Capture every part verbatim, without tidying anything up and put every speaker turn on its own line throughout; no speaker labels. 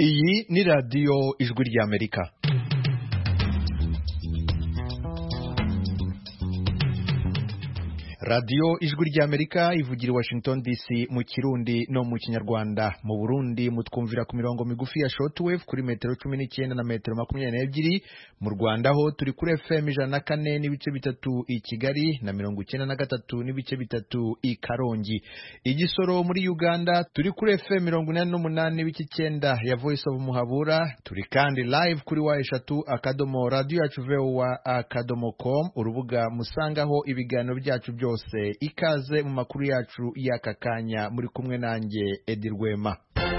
Iyi ni radiyo ijwi ry'Amerika. radiyo ijwi ry'Amerika ivugira i Washington D C mu Kirundi no mu Kinyarwanda. Mu Burundi mutwumvira ku mirongo migufi ya shortwave kuri metero cumi n'icyenda na metero makumyabiri n'ebyiri. Mu Rwanda ho turi kuri F M ijana na kane n'ibice bitatu i Kigali na mirongo icyenda na gatatu n'ibice bitatu i Karongi. Igisoro muri Uganda turi kuri F M mirongo inani n'umunani n'ibice icyenda ya Voice of Muhabura. Turi kandi live kuri wa eshatu akadomo radio yacu voa akadomo com, urubuga musangaho ibiganiro byacu byose. Ikaze mu makuru yacu y'aka kanya, muri kumwe nanjye Edi Rwema.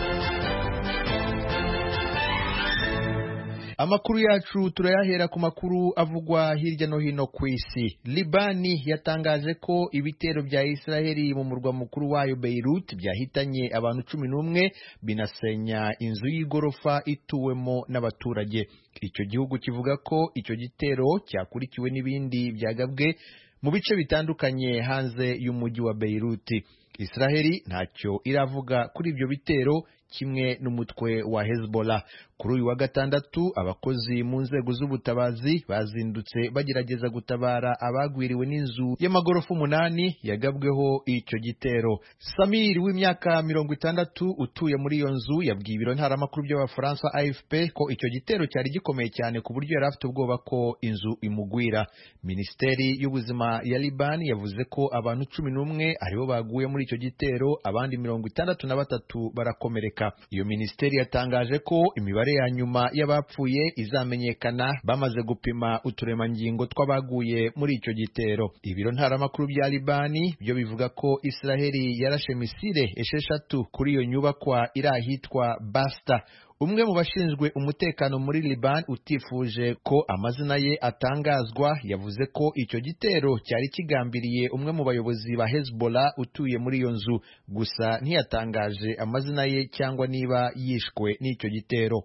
Amakuru yacu turayahera ku makuru avugwa hirya no hino ku isi. Libani yatangaje ko ibitero bya Israeli mu murwa mukuru wayo Beirut byahitanye abantu cumi n'umwe, binasenya inzu y'igorofa ituwemo n'abaturage. Icyo gihugu kivuga ko icyo gitero cyakurikiwe n'ibindi byagabwe mu bice bitandukanye hanze y'umujyi wa Beirut. Israeli ntacyo iravuga kuri ibyo bitero, kimwe n'umutwe wa Hezbollah. Kuri uyu wa gatandatu abakozi mu nzego z'ubutabazi bazindutse bagerageza gutabara abagwiriwe n'inzu y'amagorofa umunani yagabweho icyo gitero. Samir w'imyaka mirongo itandatu utuye muri iyo nzu yabwiye ibiro ntaramakuru by'Abafaransa A F P ko icyo gitero cyari gikomeye cyane ku buryo yari afite ubwoba ko inzu imugwira. Minisiteri y'ubuzima ya Liban yavuze ko abantu cumi n'umwe aribo baguye muri icyo gitero, abandi mirongo itandatu na batatu barakomereka. Iyo minisiteri yatangaje ko imibare ya nyuma y'abapfuye izamenyekana bamaze gupima uturemangingo tw'abaguye muri icyo gitero. Ibiro ntaramakuru bya Libani byo bivuga ko Israeli yarashe misile esheshatu kuri iyo nyubakwa iri ahitwa Basta. Umwe mu bashinzwe umutekano muri Liban utifuje ko amazina ye atangazwa yavuze ko icyo gitero cyari kigambiriye umwe mu bayobozi ba Hezbollah utuye muri iyo nzu, gusa ntiyatangaje amazina ye cyangwa niba yishwe n'icyo gitero.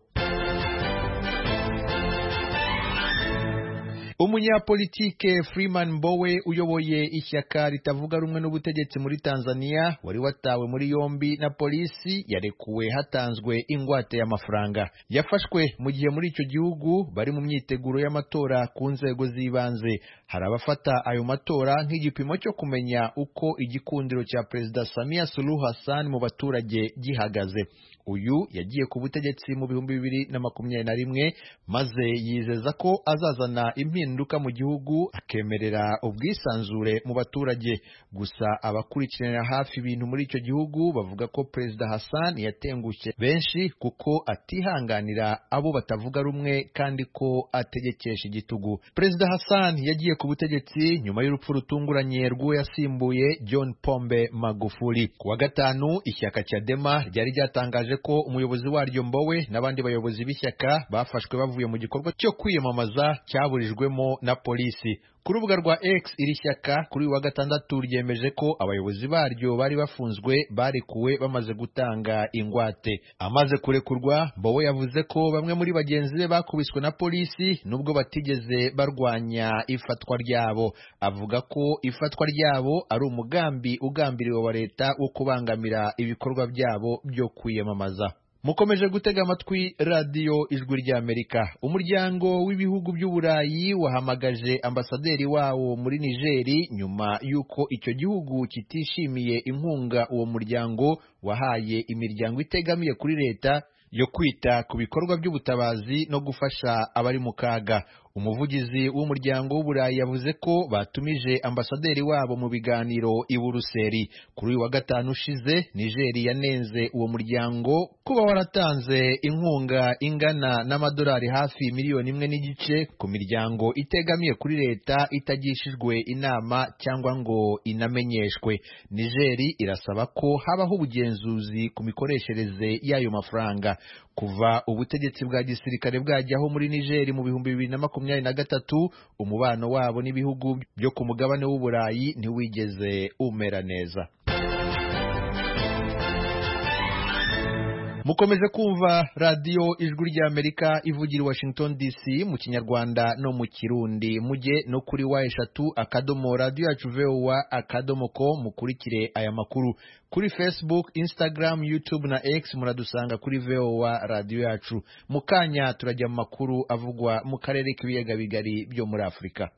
Umunyapolitike Freeman Mbowe uyoboye ishyaka ritavuga rumwe n'ubutegetsi muri Tanzania wari watawe muri yombi na polisi yarekuwe hatanzwe ingwate y'amafaranga. Yafashwe mu gihe muri icyo gihugu bari mu myiteguro y'amatora ku nzego z'ibanze. Hari abafata ayo matora nk'igipimo cyo kumenya uko igikundiro cya Perezida Samia Suluhu Hassan mu baturage gihagaze. Uyu yagiye ku butegetsi mu bihumbi bibiri na makumyabiri na rimwe maze yizeza ko azazana impinduka mu gihugu, akemerera ubwisanzure mu baturage. Gusa abakurikiranira hafi ibintu muri icyo gihugu bavuga ko Perezida Hassan yatengushye benshi kuko atihanganira abo batavuga rumwe kandi ko ategekesha igitugu. Perezida Hassan yagiye ku butegetsi nyuma y'urupfu rutunguranye rw'uwo yasimbuye John Pombe Magufuli. Ku wa gatanu ishyaka Chadema ryari ryatangaje ko umuyobozi waryo Mbowe n'abandi bayobozi b'ishyaka bafashwe bavuye mu gikorwa cyo kwiyamamaza cyaburijwemo na polisi. Ku rubuga rwa X iri shyaka kuri uyu wa gatandatu ryemeje ko abayobozi baryo bari bafunzwe barekuwe bamaze gutanga ingwate. Amaze kurekurwa, Mbowe yavuze ko bamwe muri bagenzi be bakubiswe na polisi nubwo batigeze barwanya ifatwa ryabo. Avuga ko ifatwa ryabo ari umugambi ugambiriwe wa leta wo kubangamira ibikorwa byabo byo kwiyamamaza. Mukomeje gutega amatwi radiyo ijwi ry'Amerika. Umuryango w'ibihugu by'Uburayi wahamagaje ambasaderi wawo muri Nigeri nyuma y'uko icyo gihugu kitishimiye inkunga uwo muryango wahaye imiryango itegamiye kuri leta yo kwita ku bikorwa by'ubutabazi no gufasha abari mu kaga. Umuvugizi w'umuryango w'Uburayi yavuze ko batumije ambasaderi wabo mu biganiro i Buruseli. Kuri uyu wa gatanu ushize, Niger yanenze uwo muryango kuba waratanze inkunga ingana n'amadolari hafi miliyoni imwe n'igice ku miryango itegamiye kuri leta itagishijwe inama cyangwa ngo inamenyeshwe. Niger irasaba ko habaho ubugenzuzi ku mikoreshereze y'ayo mafaranga. Kuva ubutegetsi bwa gisirikare bwajyaho muri Niger mu bihumbi bibiri na makumyabiri na gatatu, umubano wabo n'ibihugu byo ku mugabane w'Uburayi ntiwigeze umera neza. mukomeje kumva radio Ijwi ry'Amerika ivugira i Washington D C mu Kinyarwanda no mu Kirundi. Mujye no kuri wa eshatu akadomo radio yacu V O A akadomo ko mukurikire aya makuru. Kuri Facebook, Instagram, YouTube na X muradusanga kuri V O A radio yacu. Mukanya turajya mu makuru avugwa mu karere k'ibiyaga bigari byo muri Afrika.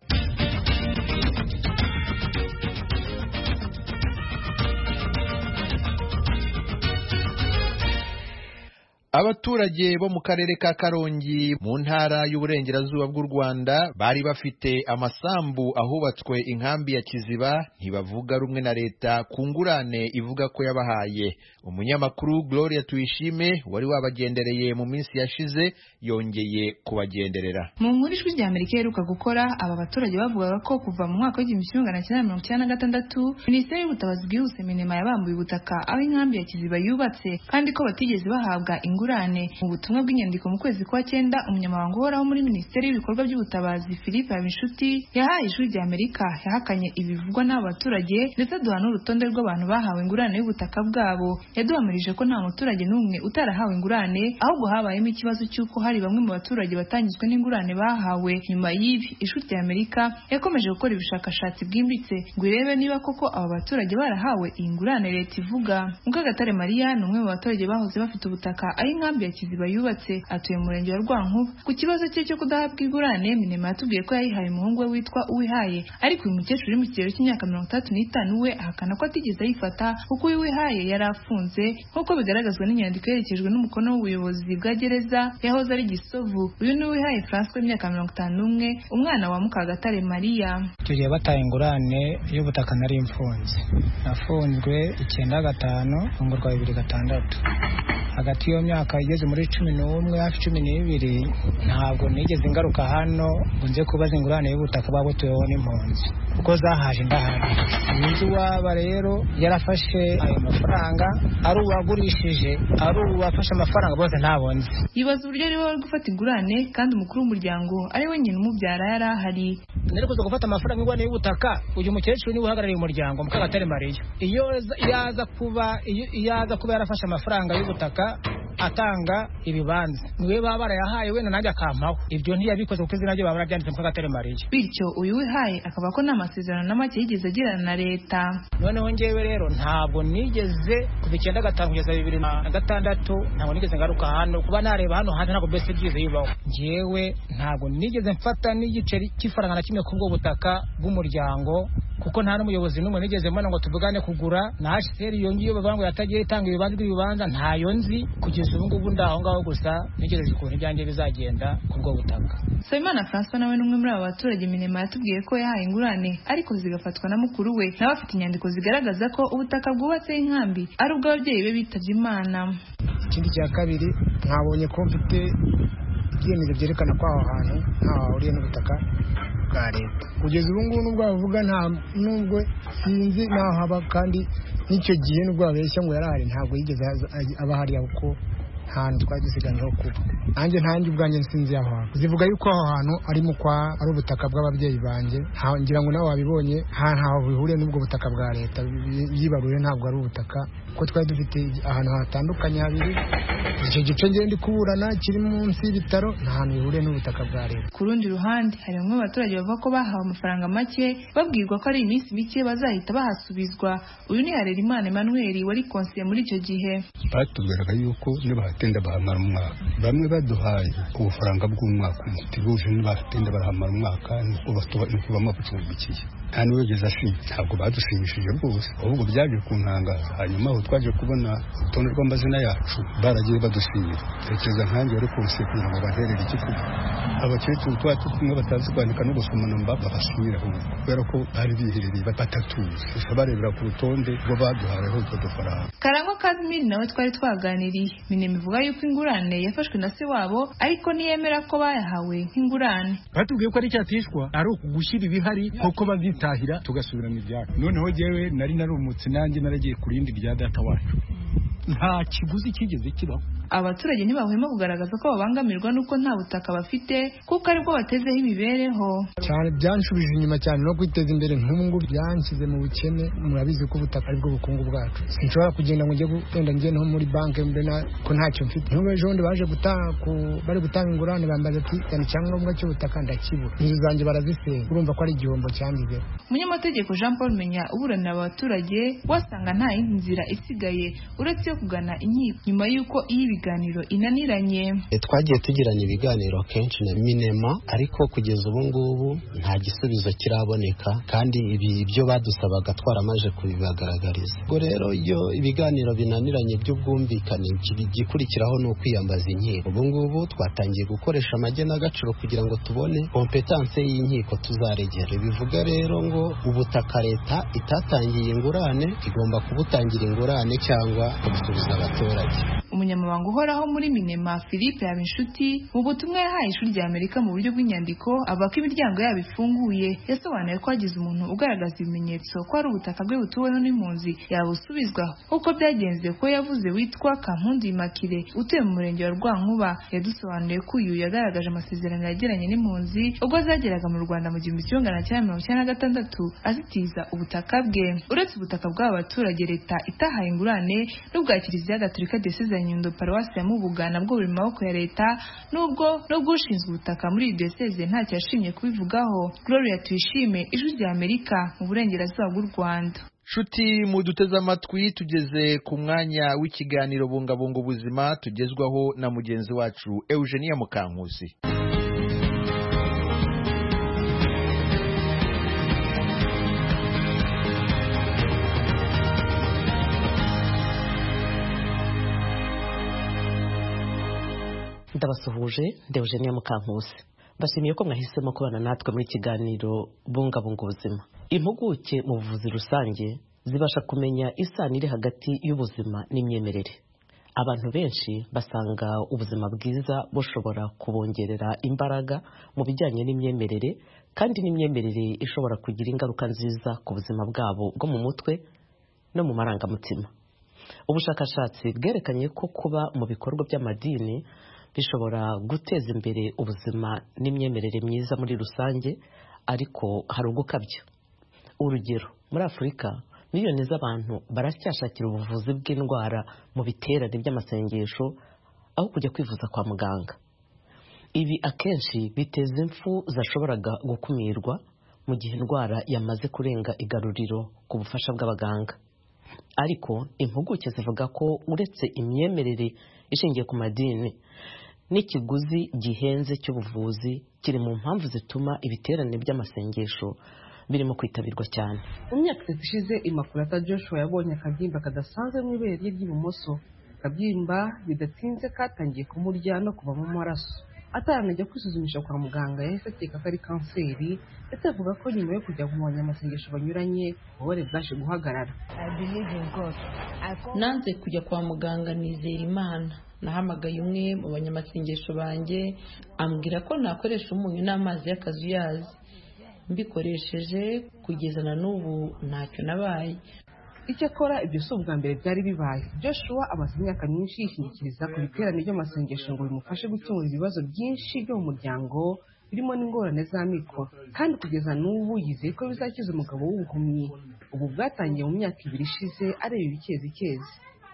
Abaturage bo mu karere ka Karongi mu ntara y'uburengerazuba bw'u Rwanda bari bafite amasambu ahubatswe inkambi ya Kiziba ntibavuga rumwe na leta ku ngurane ivuga ko yabahaye. Umunyamakuru Gloria Tuyishime wari wabagendereye mu minsi yashize yongeye kubagenderera.
Mu nkuru Ijwi ry'Amerika iheruka gukora, aba baturage bavugaga ko kuva mu mwaka w'igihumbi kimwe magana cyenda mirongo icyenda na gatandatu Minisiteri y'Ubutabazi bwihuse Minema yabambuye ubutaka aho inkambi ya Kiziba yubatse kandi ko batigeze bahabwa ingurane. Mu butumwa bw'inyandiko mu kwezi kwa cyenda, umunyamabanga uhoraho muri Minisiteri y'ibikorwa by'ubutabazi Philippe Habishuti yahaye Ijwi ry'Amerika yahakanye ibivugwa n'abo baturage ndetse aduha n'urutonde rw'abantu bahawe ingurane y'ubutaka bwabo. Yaduhamirije ko nta muturage n'umwe utarahawe ingurane, ahubwo habayemo ikibazo cy'uko hari bamwe mu baturage batanyuzwe n'ingurane bahawe. Nyuma y'ibi, Ijwi ry'Amerika yakomeje gukora ubushakashatsi bwimbitse ngo irebe niba koko aba baturage barahawe iyi ngurane leta ivuga. Mukagatare Maria ni umwe mu baturage bahoze bafite ubutaka aho inkambi ya Kiziba yubatse, atuye mu murenge wa Rwankuba. Ku kibazo cye cyo kudahabwa ingurane, Minema yatubwiye ko yayihaye umuhungu we witwa Uwihaye, ariko uyu mukecuru uri mu kigero cy'imyaka mirongo itandatu n'itanu we ahakana ko atigeze ayifata kuko uyu Uwihaye yari afunze nk'uko bigaragazwa n'inyandiko yerekejwe n'umukono w'ubuyobozi bwa gereza yahoze ari Gisovu. Uyu ni Uwihaye François w'imyaka mirongo itanu n'umwe, umwana wa Mukagatare Maria.
Tugiye bataye ingurane y'ubutaka nari imfunze. Nafunzwe icyenda gatanu fungurwa bibiri gatandatu. Hagati yo myaka igeze muri cumi n'umwe hafi cumi n'ibiri ntabwo nigeze ingaruka hano ngo nze kubaza ingurane y'ubutaka babutuyeho n'impunzi kuko zahaje ndahari. Inzu waba rero yarafashe ayo mafaranga, ari uwagurishije ari uwafashe amafaranga bose ntabonze.
Yibaza uburyo ari we gufata ingurane kandi umukuru w'umuryango ari we nyine umubyara yari ahari.
Nari kuza gufata amafaranga ingurane y'ubutaka, uyu mukecuru niwe uhagarariye umuryango Mukagatare Maria. Iyo yaza kuba yaza kuba yarafashe amafaranga y'ubutaka atanga ibibanza niwe baba barayahaye wenda nanjye akampaho. Ibyo ntiyabikoze kuko izina rye baba barabyanditse Mukagatare Maria.
Bityo uyu Wihaye akaba ko nta masezerano na make yigeze agirana na leta.
Noneho njyewe rero ntabwo nigeze kuva icyenda gatanu kugeza bibiri na gatandatu ntabwo nigeze ngaruka hano kuba nareba hano hanze, ntabwo bese byize yibaho. Njyewe ntabwo nigeze mfata n'igiceri cy'ifaranga na kimwe kubwo butaka bw'umuryango kuko nta n'umuyobozi n'umwe nigeze mbona ngo tuvugane kugura. Na H C R iyo ngiyo bavuga yatagiye itanga ibibanza by'ibibanza ntayo nzi kugeza ubu ngubu ndaho ngaho gusa nigeze kubona ibyanjye bizagenda kubwo butaka.
Sayimana François nawe n'umwe muri aba baturage Minema yatubwiye ko yahaye ingurane ariko zigafatwa na mukuru we, nawe afite inyandiko zigaragaza ko ubutaka bwubatse inkambi ari ubw'ababyeyi be bitavye Imana.
Ikindi cya kabiri, nkabonye ko mfite ibyemezo byerekana ko aho hantu ntaho hahuriye n'ubutaka bwa leta. Kugeza ubu ngubu nubwo bavuga nta nubwo sinzi naho haba, kandi n'icyo gihe nubwo babeshya ngo yarahari ntabwo yigeze aba hariya kuko hantu twari dusiganyeho kuba. Nanjye ntanjye ubwanjye nsinzi aho hantu. Zivuga yuko aho hantu ari mu kwa ari ubutaka bw'ababyeyi banjye. Ngira ngo nawe wabibonye ntaho bihuriye n'ubwo butaka bwa leta yibaruye, ntabwo ari ubutaka ko twari dufite ahantu hatandukanye habiri. Icyo gice ngende kuburana kiri munsi y'ibitaro nta hantu bihuriye n'ubutaka bwa leta.
Ku rundi ruhande hari bamwe mu baturage bavuga ko bahawe amafaranga make babwirwa ko ari iminsi mike bazahita bahasubizwa. Uyu ni Harerimana Emmanuel wari konsiye muri icyo gihe.
Batubwiraga yuko nibahatinda bahamara umwaka, bamwe baduhaye ubufaranga bw'umwaka umwe tibuje nibahatinda barahamara umwaka niko batuba niko bamabutsubikiye. Nta n'uwigeze ashimye, ntabwo badushimishije rwose, ahubwo byaje kuntangaza. Hanyuma aho twaje kubona urutonde rw'amazina yacu baragiye badushimira. Tekereza nkanjye wari konsiye kugira ngo baherere ikivugo. Abakecuru twa tumwe batazi kwandika no gusoma namba babashimira ahubwo kubera ko bari biherereye batatuzi, gusa barebera ku rutonde rwo baduhayeho utwo dufaranga.
Karangwa Kazimiri nawe twari twaganiriye. Minema ivuga yuko ingurane yafashwe na se wabo ariko niyemera ko bayahawe nk'ingurane.
Batubwiye ko ari cyatishwa ari ukugushyira ibihari koko bazitahira tugasubira mu byacu. Noneho jewe nari narumutse nanjye naragiye kurindi rya data wacu. Nta kiguzi kigeze kibaho
abaturage ntibahwema kugaragaza ko babangamirwa n'uko nta butaka bafite kuko aribwo batezeho imibereho
cyane. Byanshubije inyuma cyane no kwiteza imbere, nk'ubu byanshyize mu bukene. Murabizi ko ubutaka aribwo bukungu bwacu. Sinshobora kugenda ngo njye gutenda njye no muri banki mbe ko ntacyo mfite. N'ubwo ejo bundi baje gutanga bari gutanga ingurane bambaza ati cyane icyangombwa cy'ubutaka ndakibura, inzu zanjye barazisenya. Urumva ko ari igihombo cyangizeho.
Umunyamategeko Jean Paul Menya uburanira abaturage wasanga nta yindi nzira isigaye uretse yo kugana inkiko nyuma y'uko iyi biganiro inaniranye.
Twagiye tugiranye ibiganiro kenshi na Minema, ariko kugeza ubu ngubu nta gisubizo kiraboneka, kandi ibi byo badusabaga twaramaje kubibagaragariza. Ubwo rero iyo ibiganiro binaniranye by'ubwumvikane, igikurikiraho ni ukwiyambaza inkiko. Ubu ngubu twatangiye gukoresha amagenagaciro kugira ngo tubone kompetanse y'inkiko tuzaregera. Bivuga rero ngo ubutaka leta itatangiye ingurane igomba kubutangira ingurane cyangwa kubusubiza abaturage.
Umunyamabanga uhoraho muri Minema Philippe Habinshuti mu butumwa yahaye ishuri rya Amerika mu buryo bw'inyandiko avuga ko imiryango yabo ifunguye. Yasobanuye ko hagize umuntu ugaragaza ibimenyetso ko ari ubutaka bwe butuweho n'impunzi yabusubizwa uko byagenze ko yavuze witwa Kampundu Immaculée utuye mu murenge wa Rwankuba. Yadusobanuye ko uyu yagaragaje amasezerano yagiranye n'impunzi ubwo zageraga mu Rwanda mu gihumbi kimwe magana cyenda mirongo icyenda na gatandatu azitiza ubutaka bwe. Uretse ubutaka bw'aba baturage, leta itahaye ingurane n'ubwa Kiliziya Gatolika Diocese ya Nyundo Paruwasi ya Mubuga nabwo buri mu maboko ya leta, nubwo nubwo ushinzwe ubutaka muri iyi diocese ntacyo yashimye kubivugaho. Gloria Tuyishime, Ijwi rya Amerika mu burengerazuba bw'u Rwanda.
Shuti muduteze amatwi, tugeze ku mwanya w'ikiganiro bungabunga ubuzima tugezwaho na mugenzi wacu Eugenia Mukankusi.
Ndabasuhuje, Eugenia Mukankusi. Bashimiye ko mwahisemo kubana natwe muri kiganiro bungabunga ubuzima. Impuguke mu buvuzi rusange zibasha kumenya isano iri hagati y'ubuzima n'imyemerere. Abantu benshi basanga ubuzima bwiza bushobora kubongerera imbaraga mu bijyanye n'imyemerere, kandi n'imyemerere ishobora kugira ingaruka nziza ku buzima bwabo bwo mu mutwe no mu marangamutima. Ubushakashatsi bwerekanye ko kuba mu bikorwa by'amadini bishobora guteza imbere ubuzima n'imyemerere myiza muri rusange, ariko hari ugukabya. Urugero, muri Afurika miliyoni z'abantu baracyashakira ubuvuzi bw'indwara mu biterane by'amasengesho aho kujya kwivuza kwa muganga. Ibi akenshi biteza impfu zashoboraga gukumirwa mu gihe indwara yamaze kurenga igaruriro ku bufasha bw'abaganga. Ariko impuguke zivuga ko uretse imyemerere ishingiye ku madini, n'ikiguzi gihenze cy'ubuvuzi kiri mu mpamvu zituma ibiterane by'amasengesho birimo kwitabirwa cyane.
Mu myaka itatu ishize, Immaculata Joshua yabonye akabyimba kadasanzwe mu ibere rye ry'ibumoso. Akabyimba bidatinze katangiye kumurya no kuvamo amaraso. Ataranajya kwisuzumisha kwa muganga yahise akeka ko ari kanseri, ndetse avuga ko nyuma yo kujya mu banyamasengesho banyuranye ububabare bwaje guhagarara.
Nanze kujya kwa muganga, nizera Imana. Nahamagaye umwe mu banyamasengesho banjye ambwira ko nakoresha umunyu n'amazi y'akazuyazi. Mbikoresheje kugeza na n'ubu ntacyo nabaye.
Icyakora ibyo si ubwa mbere byari bibaye. Joshua amaze imyaka myinshi yishingikiriza ku biterane by'amasengesho ngo bimufashe gukemura ibibazo byinshi byo mu muryango birimo n'ingorane z'amikoro, kandi kugeza n'ubu yizeye ko bizakiza umugabo w'ubuhumyi. Ubu bwatangiye mu myaka ibiri ishize areba ibikezikezi.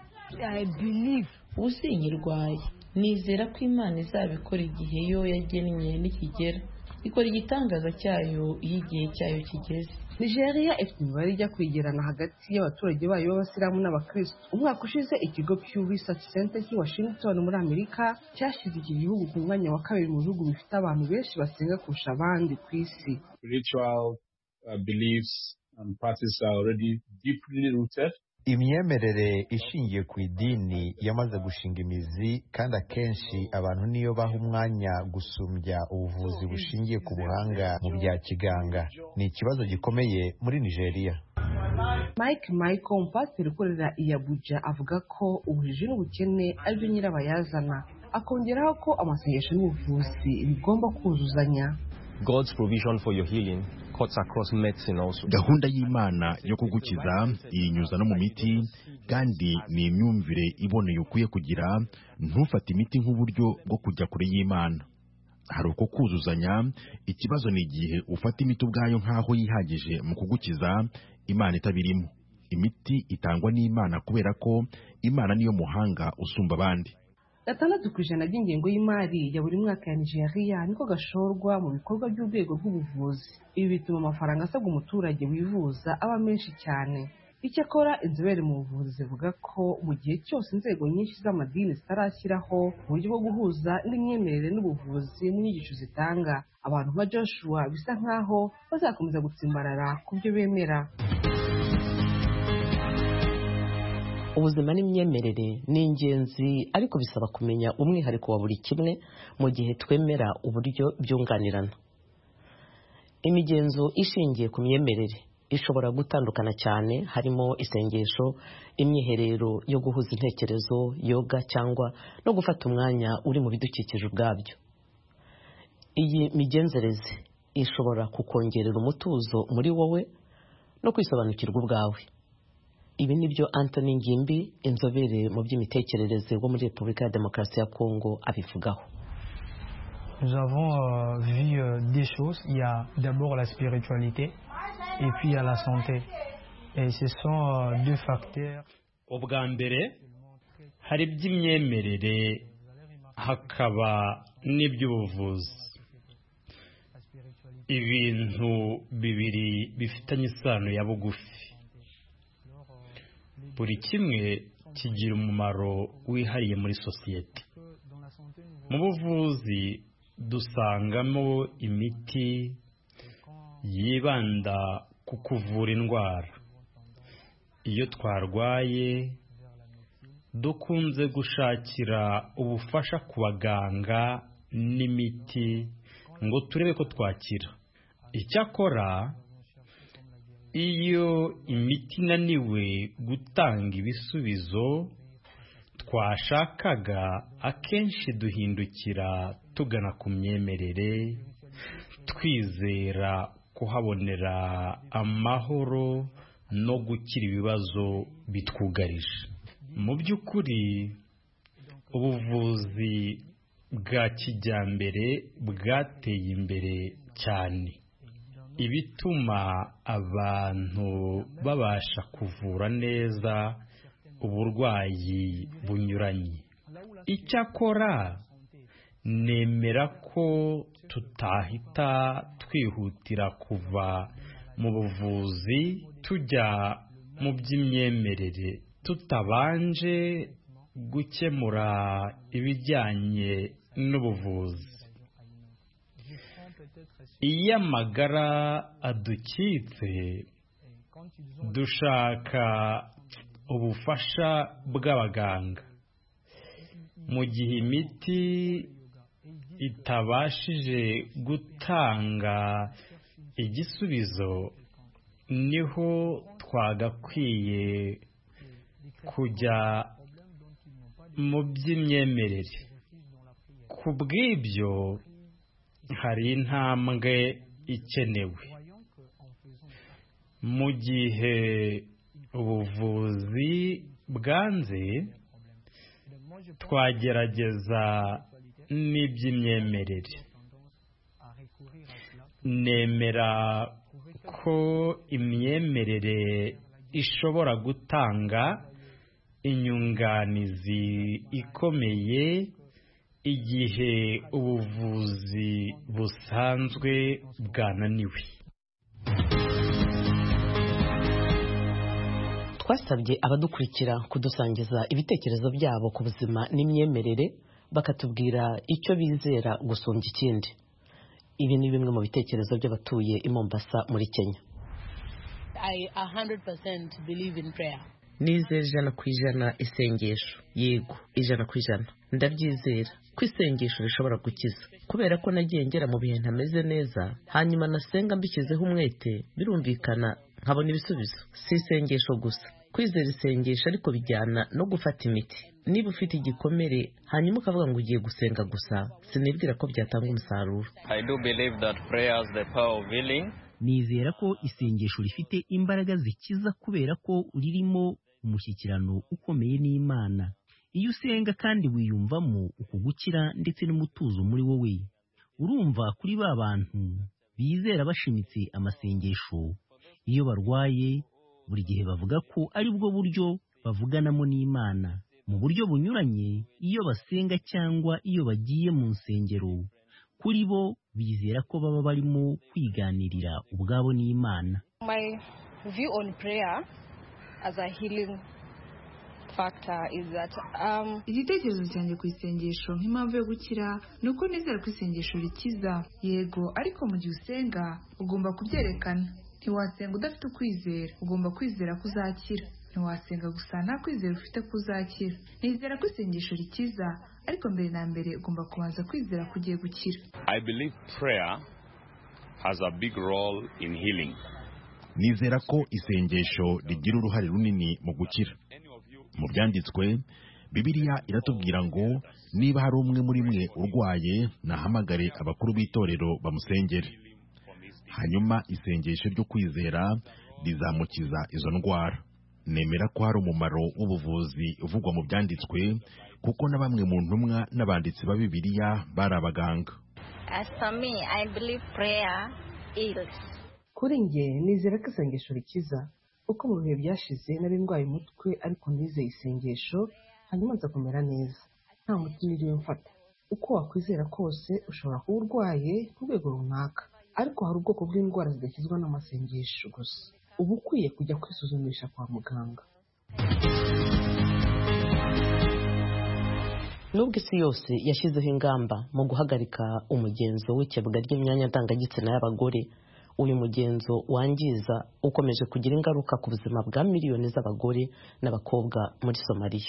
Ubu sinkirwaye, nizera ko Imana izabikora igihe yo yagennye nikigera. Ikora igitangaza cyayo iyo igihe cyayo kigeze.
Nigeria ifite imibare ijya kwegerana hagati y'abaturage bayo b'abasilamu n'abakristo. Umwaka ushize ikigo Pew Research Center cy'i Washington muri Amerika cyashyize iki gihugu ku mwanya wa kabiri mu bihugu bifite abantu benshi basenga kurusha abandi ku isi.
Spiritual uh, beliefs and practices are already deeply rooted.
Imyemerere ishingiye ku idini yamaze gushinga imizi, kandi akenshi abantu niyo baha umwanya gusumbya ubuvuzi bushingiye ku buhanga mu bya kiganga. Ni ikibazo gikomeye muri Nigeria.
Mike Michael, umupasiteri ukorera i Abuja, avuga ko ubujiji n'ubukene ari byo nyirabayazana. Akongeraho ko amasengesho n'ubuvuzi bigomba kuzuzanya.
God's provision for your healing gahunda y'Imana yo kugukiza iyinyuza no mu miti, kandi ni imyumvire iboneye ukwiye kugira. Ntufate imiti nk'uburyo bwo kujya kure y'Imana. Hari uko kuzuzanya. Ikibazo ni igihe ufata imiti ubwayo nk'aho yihagije mu kugukiza, Imana itabirimo. Imiti itangwa n'Imana kubera ko Imana niyo muhanga usumba abandi.
gatandatu ku ijana by'ingengo y'imari ya buri mwaka ya Nigeria niko gashorwa mu bikorwa by'urwego rw'ubuvuzi. Ibi bituma amafaranga asabwa umuturage wivuza aba menshi cyane. Icyakora inzobere mu buvuzi zivuga ko mu gihe cyose inzego nyinshi z'amadini zitarashyiraho uburyo bwo guhuza n'imyemerere n'ubuvuzi mu nyigisho zitanga, abantu nka Joshua bisa nk'aho bazakomeza gutsimbarara ku byo bemera.
Ubuzima n'imyemerere ni ingenzi, ariko bisaba kumenya umwihariko wa buri kimwe mu gihe twemera uburyo byunganirana. Imigenzo ishingiye ku myemerere ishobora gutandukana cyane, harimo isengesho, imyiherero yo guhuza intekerezo, yoga, cyangwa no gufata umwanya uri mu bidukikije ubwabyo. Iyi migenzereze ishobora kukongerera umutuzo muri wowe no kwisobanukirwa ubwawe. Ibi nibyo Anthony Ngimbi, inzobere mu by'imitekerereze wo muri Repubulika ya Demokarasi ya Kongo, abivugaho.
Nous avons euh, vu euh, des choses. Il y a d'abord la spiritualité et puis il y a la santé. Et ce sont euh, deux facteurs.
Ubwa mbere hari iby'imyemerere, hakaba n'iby'ubuvuzi. Ibintu bibiri bifitanye isano ya bugufi. Buri kimwe kigira umumaro wihariye muri sosiyete. Mu buvuzi dusangamo imiti yibanda ku kuvura indwara. Iyo twarwaye dukunze gushakira ubufasha ku baganga n'imiti ngo turebe ko twakira. Icyakora iyo imiti inaniwe gutanga ibisubizo twashakaga, akenshi duhindukira tugana ku myemerere, twizera kuhabonera amahoro no gukira ibibazo bitwugarije. Mu by'ukuri ubuvuzi bwa kijyambere bwateye imbere cyane, ibituma abantu babasha kuvura neza uburwayi bunyuranye. Icyakora nemera ko tutahita twihutira kuva mu buvuzi tujya mu by'imyemerere tutabanje gukemura ibijyanye n'ubuvuzi. Iyo amagara adukitse dushaka ubufasha bw'abaganga. Mu gihe imiti itabashije gutanga igisubizo, niho twagakwiye kujya mu by'imyemerere. Ku bw'ibyo hari intambwe ikenewe. Mu gihe ubuvuzi bwanze, twagerageza n'iby'imyemerere. Nemera ko imyemerere ishobora gutanga inyunganizi ikomeye igihe ubuvuzi busanzwe bwananiwe.
Twasabye abadukurikira kudusangiza ibitekerezo byabo ku buzima n'imyemerere, bakatubwira icyo bizera gusumbya ikindi. Ibi ni bimwe mu bitekerezo by'abatuye i Mombasa muri Kenya.
I one hundred percent believe in prayer.
Nizera ijana ku ijana isengesho. Yego, ijana ku ijana. Ndabyizera ko isengesho rishobora gukiza, kubera ko nagiye ngera mu bihe ntameze neza, hanyuma nasenga mbishyizeho umwete, birumvikana nkabona ibisubizo. Si isengesho gusa, kwizera isengesho ariko bijyana no gufata imiti. Niba ufite igikomere hanyuma ukavuga ngo ugiye gusenga gusa, sinibwira ko byatanga umusaruro.
I do believe that prayer has the power of healing. nizera ko isengesho rifite imbaraga zikiza kubera ko ririmo umushyikirano ukomeye n'Imana. Iyo usenga kandi wiyumvamo uku gukira ndetse n'umutuzo muri wowe, urumva kuri ba bantu bizera bashimitse amasengesho, iyo barwaye buri gihe bavuga ko ari bwo buryo bavuganamo n'Imana mu buryo bunyuranye. Iyo basenga cyangwa iyo bagiye mu nsengero, kuri bo bizera ko baba barimo kwiganirira ubwabo n'Imana.
My view on prayer as a healing factor is that um
igitekerezo cyanjye ku isengesho nk'impamvu yo gukira ni uko nizera ko isengesho rikiza. Yego, ariko mu gihe usenga ugomba kubyerekana. Ntiwasenga udafite ukwizera, ugomba kwizera ko uzakira. Ntiwasenga gusa nta kwizera ufite ko uzakira. Nizera ko isengesho rikiza, ariko mbere na mbere ugomba kubanza kwizera ko ugiye gukira.
I believe prayer has a big role in healing.
Nizera ko isengesho rigira uruhare runini mu gukira. Mu byanditswe, Bibiliya iratubwira ngo niba hari umwe muri mwe urwaye, nahamagare abakuru b'itorero bamusengere. Hanyuma isengesho ryo kwizera rizamukiza izo ndwara. Nemera ko hari umumaro w'ubuvuzi uvugwa mu byanditswe, kuko na bamwe mu ntumwa n'abanditsi ba Bibiliya bari abaganga.
As for me, I believe prayer heals.
Kuri njye nizera ko isengesho rikiza, kuko mu bihe byashize nari ndwaye umutwe ariko nizeye isengesho hanyuma nza kumera neza, nta muti niriwe mfata. Uko wakwizera kose ushobora kuba urwaye ku rwego runaka, ariko hari ubwoko bw'indwara zidakizwa n'amasengesho gusa. Uba ukwiye kujya kwisuzumisha kwa muganga.
Nubwo isi yose yashyizeho ingamba mu guhagarika umugenzo w'ikebwa ry'imyanya ndangagitsina y'abagore, uyu mugenzo wangiza ukomeje kugira ingaruka ku buzima bwa miliyoni z'abagore n'abakobwa muri Somalia.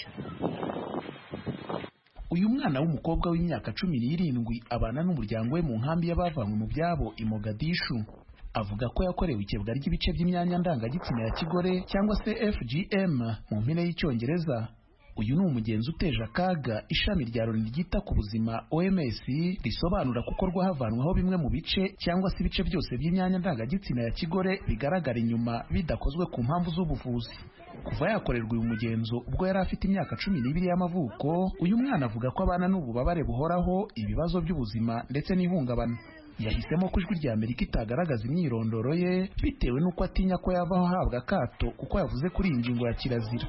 Uyu mwana w'umukobwa w'imyaka cumi n'irindwi abana n'umuryango we mu nkambi y'abavanywe mu byabo i Mogadishu. Avuga ko yakorewe ikebwa ry'ibice by'imyanya ndangagitsina ya kigore cyangwa se F G M mu mpine y'Icyongereza. Uyu ni umugenzi uteje akaga ishami rya Loni ryita ku buzima O M S risobanura kukorwa havanwaho bimwe mu bice cyangwa se ibice byose by'imyanya ndangagitsina ya kigore bigaragara inyuma bidakozwe ku mpamvu z'ubuvuzi. Kuva yakorerwa uyu mugenzo ubwo yari afite imyaka cumi n'ibiri y'amavuko, uyu mwana avuga ko abana n'ububabare buhoraho, ibibazo by'ubuzima ndetse n'ihungabana. Yahisemo ko ijwi rya Amerika itagaragaza imyirondoro ye bitewe n'uko atinya ko yavaho ahabwa akato, kuko yavuze kuri iyi ngingo ya kirazira.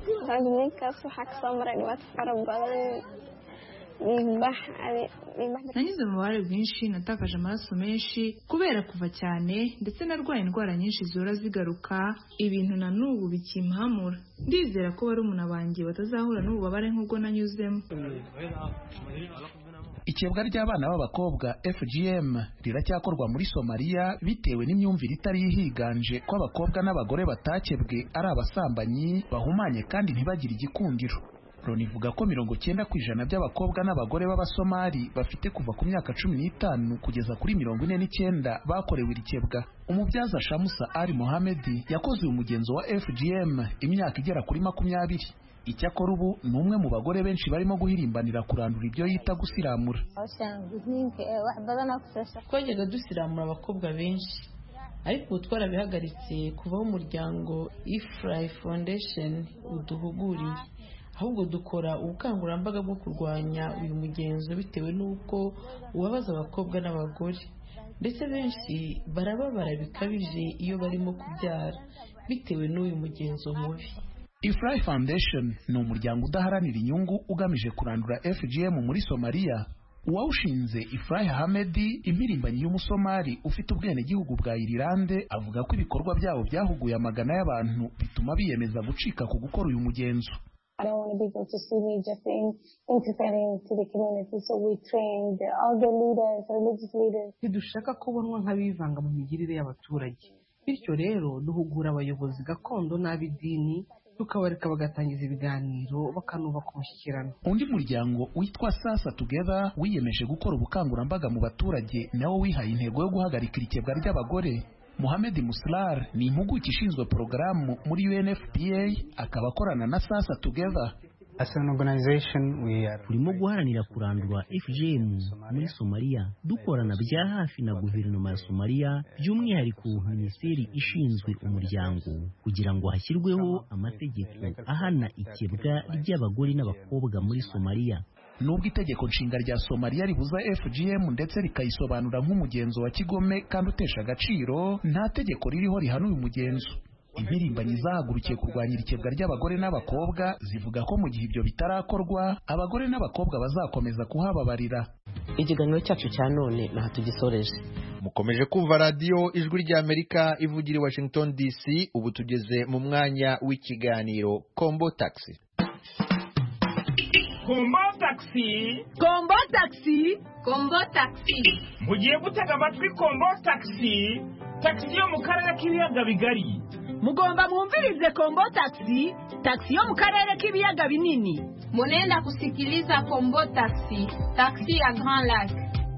Nagize ububabare bwinshi, natakaje amaraso menshi kubera kuva cyane, ndetse narwaye indwara nyinshi zihora zigaruka, ibintu na n'ubu bikimpamura. Ndizera ko barumuna banjye batazahura n'ububabare nk'ubwo nanyuzemo.
Ikebwa ry'abana b'abakobwa F G M riracyakorwa muri Somalia bitewe n'imyumvire itari yihiganje ko abakobwa n'abagore batakebwe ari abasambanyi bahumanye kandi ntibagire igikundiro. Loni ivuga ko mirongo cyenda ku ijana by'abakobwa n'abagore b'Abasomali bafite kuva ku myaka cumi n'itanu kugeza kuri mirongo ine n'icyenda bakorewe iri kebwa. Umubyaza Shamusa Ali Mohamed yakoze uyu mugenzo wa F G M imyaka igera kuri makumyabiri. Icyakora ubu ni umwe mu bagore benshi barimo guhirimbanira kurandura ibyo yita gusiramura.
Twajyaga dusiramura abakobwa benshi, ariko ubu twarabihagaritse kuvaho umuryango Ifrai Foundation uduhuguriye. Ahubwo dukora ubukangurambaga bwo kurwanya uyu mugenzo bitewe n'uko ubabaza abakobwa n'abagore, ndetse benshi barababara bikabije iyo barimo kubyara bitewe n'uyu mugenzo mubi.
Ifrai Foundation ni umuryango udaharanira inyungu ugamije kurandura F G M muri Somalia. Uwawushinze Ifrai Ahmed, impirimbanyi y'Umusomali ufite ubwenegihugu bwa Irilande, avuga ko ibikorwa byabo byahuguye amagana y'abantu bituma biyemeza gucika ku gukora uyu mugenzo.
I don't want people to see me just in, interfering to the community, so we train the elder leaders, religious leaders.
Ntidushaka kubonwa nk'abivanga mu migirire y'abaturage, bityo rero duhugura abayobozi gakondo n'ab'idini, tukabareka bagatangiza ibiganiro bakanubaka umushyikirano.
Undi muryango witwa Sasa Together wiyemeje gukora ubukangurambaga mu baturage, nawo wihaye intego yo guhagarika ikebwa ry'abagore. Mohamed Muslar ni impuguke ishinzwe porogaramu muri U N F P A, akaba akorana na Sasa Together.
turimo guharanira kurandura F G M muri Somalia dukorana bya hafi na guverinoma ya Somalia by'umwihariko minisiteri ishinzwe umuryango kugira ngo hashyirweho amategeko ahana ikebwa ry'abagore n'abakobwa muri Somalia.
Nubwo itegeko nshinga rya Somalia ribuza F G M ndetse rikayisobanura nk'umugenzo wa kigome kandi utesha agaciro, nta tegeko ririho rihana uyu mugenzo. Impirimbanyi zahagurukiye kurwanya ikebwa ry'abagore n'abakobwa zivuga ko mu gihe ibyo bitarakorwa abagore n'abakobwa bazakomeza kuhababarira.
Ikiganiro cyacu cya none naho tugisoreje.
Mukomeje kumva radio Ijwi ry'Amerika ivugira i Washington D C. Ubu tugeze mu mwanya w'ikiganiro Kombo Taxi.
Kombo Taxi,
Kombo Taxi,
Kombo Taxi. Mugiye gutega amatwi Kombo Taxi, taxi yo mu karere k'ibiyaga bigari.
Mugomba mwumvirize Kombo Taxi, taxi yo mu karere k'ibiyaga binini.
Munenda kusikiliza Kombo Taxi, taxi ya Grand Lac.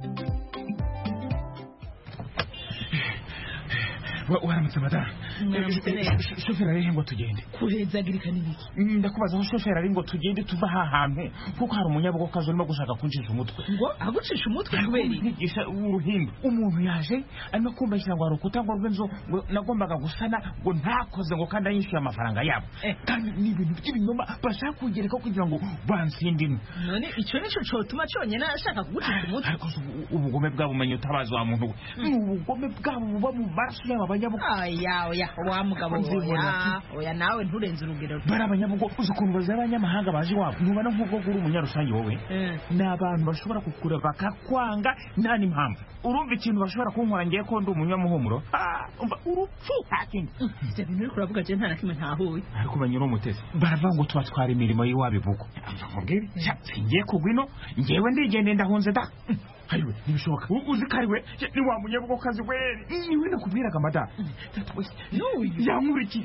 Waramutse madame. Shoferi ari ngo tugende.
Kuhezagirika nibiki?
Ndakubaza aho shoferi ari ngo tugende tuva aha hantu kuko hari umunyabugo kazo urimo gushaka kuncisha umutwe.
Ngo agucisha umutwe kubera
yigisha uruhindu. Umuntu yaje arimo kumbashyira ngo arukuta ngo rwenzo ngo nagombaga gusana ngo ntakoze ngo kandi yishyuye amafaranga yabo. Kandi ni ibintu by'ibinyoma bashaka kugereka kugira ngo bansindime.
None icyo nico cyotuma cyonyine ashaka kugucisha umutwe.
Ubugome bwabo umenye utabaza wa muntu. Ubugome bwabo buba mu maraso y'abanyabugo.
Aya oya wa mugabo oya oya nawe nturenze urugero.
Bara abanyabugo uzukuntu bazabanyamahanga baje wabo nubana nk'ubwo guri umunyarusangi wowe n'abantu bashobora kukura bakakwanga nani mpamvu urumva ikintu bashobora kunkora ngiye ko ndi umunyamuhumuro umva urupfu hakindi
ivyo bintu uri kuravuga je nta na kimwe ntahuye
ariko banyura umutesi baravuga ngo tuba twara imirimo y'iwabivugo mubwire ngiye kugwino ngewe ndigende ndahunze da Hayiwe nibishoboka uzi kariwe ni wa munyabugo kazi we niwe nakubwiraga mada no yankurikiye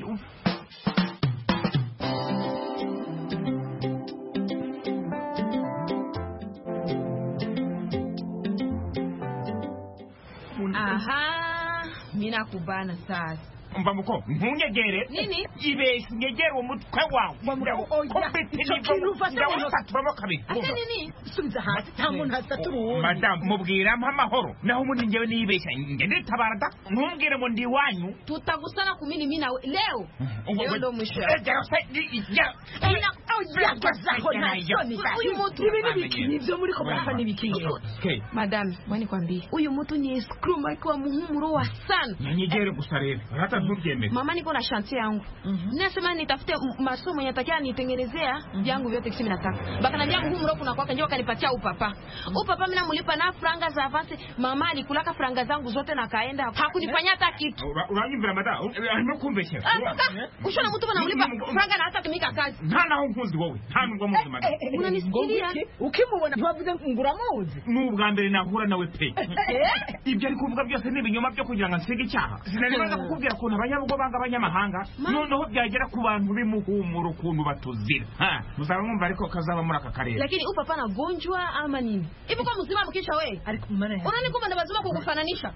aha mina kubana sasa
umva muko ntunyegere
nini
ibeshe nyegere umutwe wawe ndawufatwamo kabiri
ate nini subiza hasi nta muntu asatura uwundi
madamu mubwira mpa amahoro naho ubundi ngewe niyibeshya ngende tabara da ntumbwire ngo ndi iwanyu
tutagusana kumini mi nawe leo leo ndo mwisho uyu mutu nivyo muri ko barafana ibikingi
madame wani kwambie uyu mutu ni screw mariko wa muhumuro wa sana
nyegere gusa rero hata ntubyemere
mama niko na chantier yangu nasema nitafute masomo yatakia nitengenezea vyangu vyote kisimi nataka bakanambia muhumuro kuna kwaka ndio kanipatia upapa upapa mimi namulipa na franga za avance mama alikulaka franga zangu zote na kaenda hakunifanyia hata kitu
uranyumvira mada arimo kumbeshya
ushona mtu anamulipa franga na hata kimika kazi
ntana unkunzi wowe nta nubwo muzi mada
unanisikia
ukimubona ntiwavuze nguramuzi
n'ubwa mbere nahura nawe pe ibyo ari kuvuga byose ni ibinyoma byo kugira ngo nsige icyaha sinanibaza kukubwira ko abanyabugo banga abanyamahanga noneho byagera ku bantu bimuhumura ukuntu batuzira muzaba mwumva ariko kazaba muri aka karere
lakini upapa na gonjwa ama nini ipo kwa mzima mkisha we unani kumba ndabazuma kukufananisha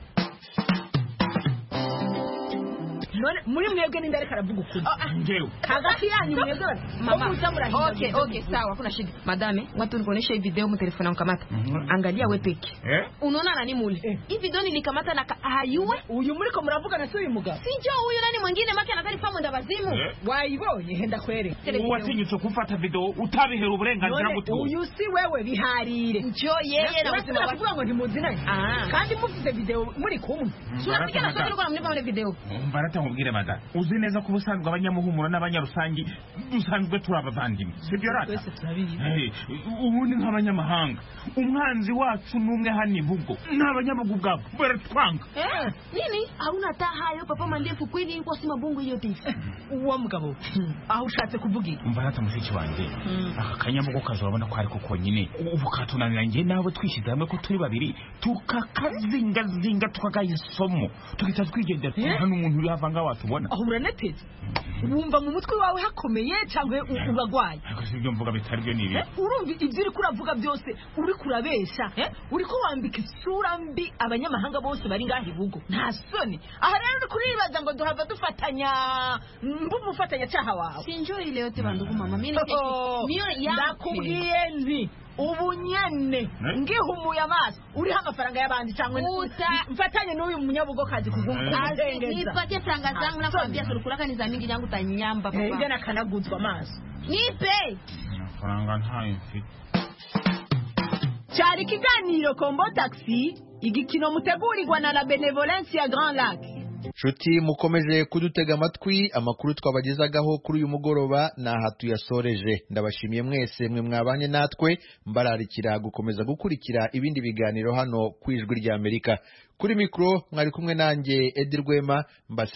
none muri mwebwe ninde ariko aravuga ukuri
ngewe
hagati yanyu mwebwe
mama okay okay sawa kuna shida madame watu nikuonesha hii video mu telefoni yangu angalia wewe peke
eh
unaona nani mule hii video nilikamata na hayuwe
uyu muri ko muravuga na suyu mugabo
sinjo huyu nani mwingine make anataka nifamu ndabazimu
wayibonye henda kwere
watinyutse kufata video utabihera uburenganzira gute
uyu si wewe biharire
njo yeye na
ubuzima bavuga ngo ntimuzinanye kandi mufite video muri kumwe
tunapika na sote kwa mnipa mule video
mbarata mubwire mada uzi neza ko ubusanzwe abanyamuhumuro n'abanyarusangi dusanzwe turabavandimwe sibyo rata ubundi nk'abanyamahanga umwanzi wacu n'umwe hano ibugo n'abanyabugo ubwabo baratwanga
nini hauna taa hayo papa mandefu kweli yuko si mabungu yote
uwo mugabo aho ushatse kuvuga iki
mbarata mushiki wanjye aka kanyabugo kazabona ko ariko konyine ubu katunanira nge nawe twishyize hamwe ko turi babiri tukakazingazinga tukagayisomo tukita twigendera hano umuntu uri havanga naho watubona
aho uraneteze wumva mu mutwe wawe hakomeye cyangwa uragwaye
ariko sibyo mvuga bitari byo nibi
urumva ibyo uri kuravuga byose uri kurabesha uri ko wambika isura mbi abanyamahanga bose bari ngaho ibugo nta soni aha rero uri kuribaza ngo duhava dufatanya mbumufatanya cyaha wawe
sinjoi ile yote bandugu mama mimi
niyo yakubwiye nti ubu nyene ngihumuye amaso uriho amafaranga y'abandi cyangwa mfatanye n'uyu munyabugokazi kugumutengeza
nipatie franga zangu na kwambia surukulaka ni za mingi yangu tanyamba papa
ngena kanaguzwa amaso
nipe
amafaranga ntayo mfite
cyari kiganiro Kombo Taxi igikino mutegurirwa na la Benevolence ya Grand Lac.
Nshuti mukomeje kudutega amatwi amakuru twabagezagaho kuri uyu mugoroba naha tuyasoreje ndabashimiye mwese mwe mwabanye natwe mbararikira gukomeza gukurikira ibindi biganiro hano ku Ijwi ry'Amerika kuri mikro mwari kumwe nanjye Edi Rwema.